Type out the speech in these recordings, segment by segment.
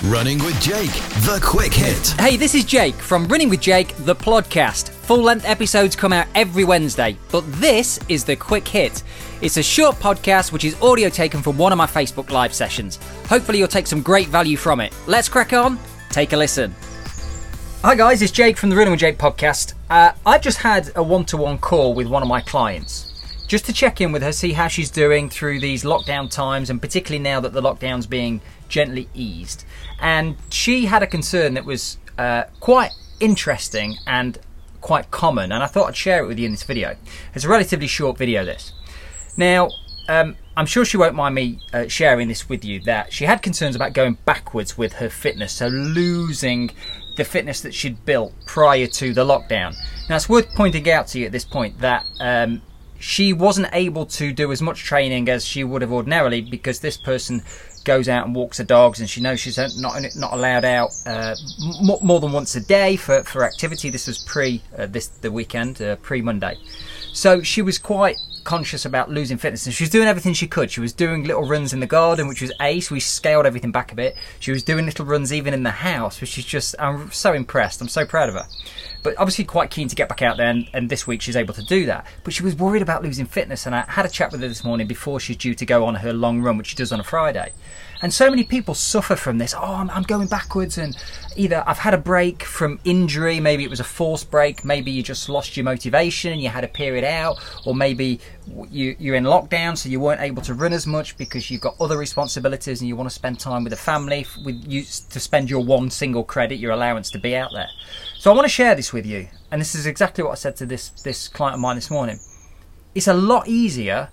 Running with Jake, the quick hit. Hey, this is Jake from Running with Jake, the podcast. Full-length episodes come out every Wednesday, but this is the quick hit. It's a short podcast which is audio taken from one of my Facebook Live sessions. Hopefully you'll take some great value from it. Let's crack on. Take a listen. Hi guys, it's Jake from the Running with Jake podcast. I've just had a one-to-one call with one of my clients, just to check in with her, see how she's doing through these lockdown times, and particularly now that the lockdown's being gently eased. And she had a concern that was quite interesting and quite common, and I thought I'd share it with you in this video. It's a relatively short video, this. Now, I'm sure she won't mind me sharing this with you, that she had concerns about going backwards with her fitness, so losing the fitness that she'd built prior to the lockdown. Now, it's worth pointing out to you at this point that she wasn't able to do as much training as she would have ordinarily, because this person goes out and walks the dogs, and she knows she's not allowed out more than once a day for activity. This was the weekend, pre-Monday. So she was quite conscious about losing fitness, and she was doing everything she could. She was doing little runs in the garden, which was ace. We scaled everything back a bit. She was doing little runs even in the house, which is just, I'm so impressed. I'm so proud of her. But obviously quite keen to get back out there, and this week she's able to do that. But she was worried about losing fitness, and I had a chat with her this morning before she's due to go on her long run, which she does on a Friday. And so many people suffer from this. Oh, I'm going backwards, and either I've had a break from injury, maybe it was a forced break, maybe you just lost your motivation, you had a period out, or maybe you're in lockdown, so you weren't able to run as much because you've got other responsibilities and you want to spend time with the family, to spend your one single credit, your allowance to be out there. So I want to share this with you, and this is exactly what I said to this client of mine this morning. It's a lot easier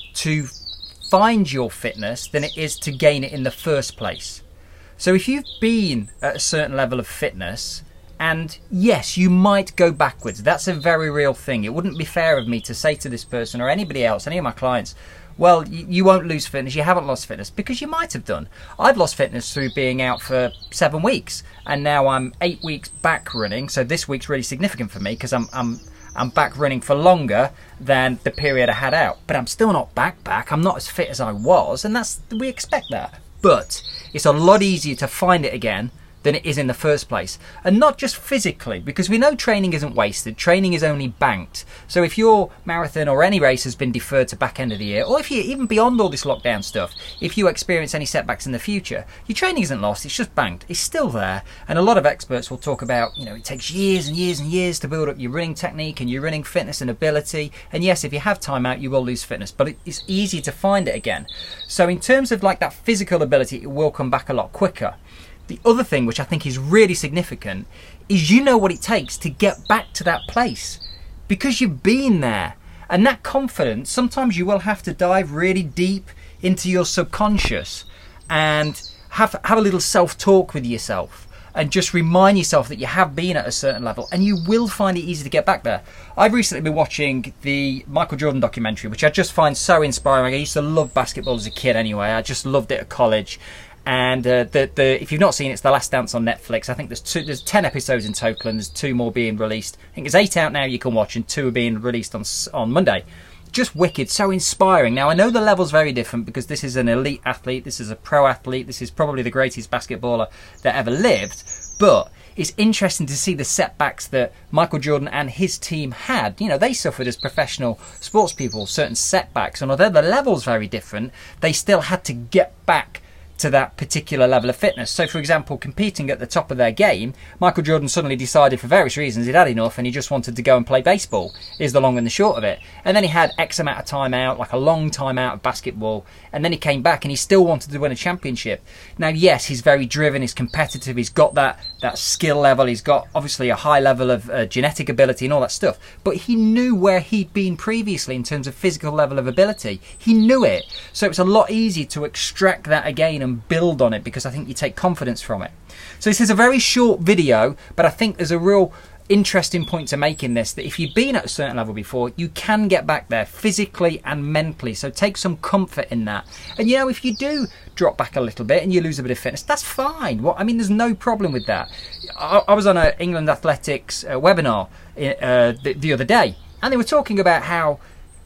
to find your fitness than it is to gain it in the first place. So if you've been at a certain level of fitness, and yes, you might go backwards, that's a very real thing. It wouldn't be fair of me to say to this person or anybody else, any of my clients, well, you won't lose fitness, you haven't lost fitness, because you might have done. I've lost fitness through being out for 7 weeks, and now I'm 8 weeks back running, so this week's really significant for me because I'm back running for longer than the period I had out. But I'm still not back. I'm not as fit as I was, and we expect that. But it's a lot easier to find it again than it is in the first place. And not just physically, because we know training isn't wasted. Training is only banked. So if your marathon or any race has been deferred to back end of the year, or if you even beyond all this lockdown stuff, if you experience any setbacks in the future, your training isn't lost, it's just banked. It's still there. And a lot of experts will talk about, it takes years and years and years to build up your running technique and your running fitness and ability. And yes, if you have time out, you will lose fitness, but it's easy to find it again. So in terms of like that physical ability, it will come back a lot quicker. The other thing, which I think is really significant, is you know what it takes to get back to that place, because you've been there. And that confidence, sometimes you will have to dive really deep into your subconscious and have a little self-talk with yourself and just remind yourself that you have been at a certain level, and you will find it easy to get back there. I've recently been watching the Michael Jordan documentary, which I just find so inspiring. I used to love basketball as a kid anyway. I just loved it at college. And if you've not seen it, it's The Last Dance on Netflix. I think there's 10 episodes in total, and there's 2 more being released. I think there's 8 out now you can watch, and 2 are being released on Monday. Just wicked, so inspiring. Now, I know the level's very different, because this is an elite athlete, this is a pro athlete, this is probably the greatest basketballer that ever lived, but it's interesting to see the setbacks that Michael Jordan and his team had. They suffered as professional sports people, certain setbacks, and although the level's very different, they still had to get back to that particular level of fitness. So for example, competing at the top of their game, Michael Jordan suddenly decided for various reasons he'd had enough, and he just wanted to go and play baseball, is the long and the short of it. And then he had X amount of time out, like a long time out of basketball, and then he came back and he still wanted to win a championship. Now yes, he's very driven, he's competitive, he's got that skill level, he's got obviously a high level of genetic ability and all that stuff, but he knew where he'd been previously in terms of physical level of ability. He knew it, so it's a lot easier to extract that again and build on it, because I think you take confidence from it. So this is a very short video, but I think there's a real interesting point to make in this, that if you've been at a certain level before, you can get back there physically and mentally. So take some comfort in that. And if you do drop back a little bit and you lose a bit of fitness, that's fine. There's no problem with that. I was on an England Athletics webinar the other day, and they were talking about how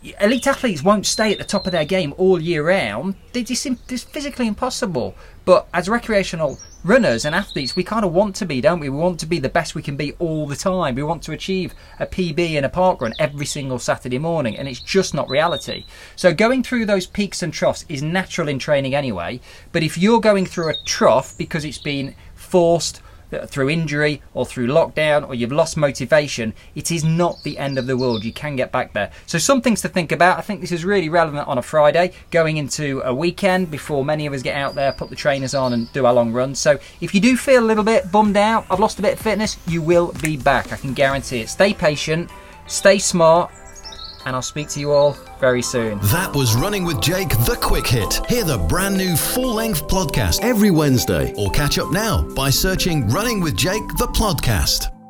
elite athletes won't stay at the top of their game all year round. It's physically impossible. But as recreational runners and athletes, we kind of want to be, don't we? We want to be the best we can be all the time. We want to achieve a PB in a park run every single Saturday morning, and it's just not reality. So going through those peaks and troughs is natural in training anyway. But if you're going through a trough because it's been forced through injury or through lockdown, or you've lost motivation, it is not the end of the world. You can get back there. So some things to think about. I think this is really relevant on a Friday, going into a weekend before many of us get out there, put the trainers on and do our long runs. So if you do feel a little bit bummed out, I've lost a bit of fitness, you will be back. I can guarantee it. Stay patient, stay smart, and I'll speak to you all very soon. That was Running with Jake, the Quick Hit. Hear the brand new full-length podcast every Wednesday, or catch up now by searching Running with Jake, the podcast.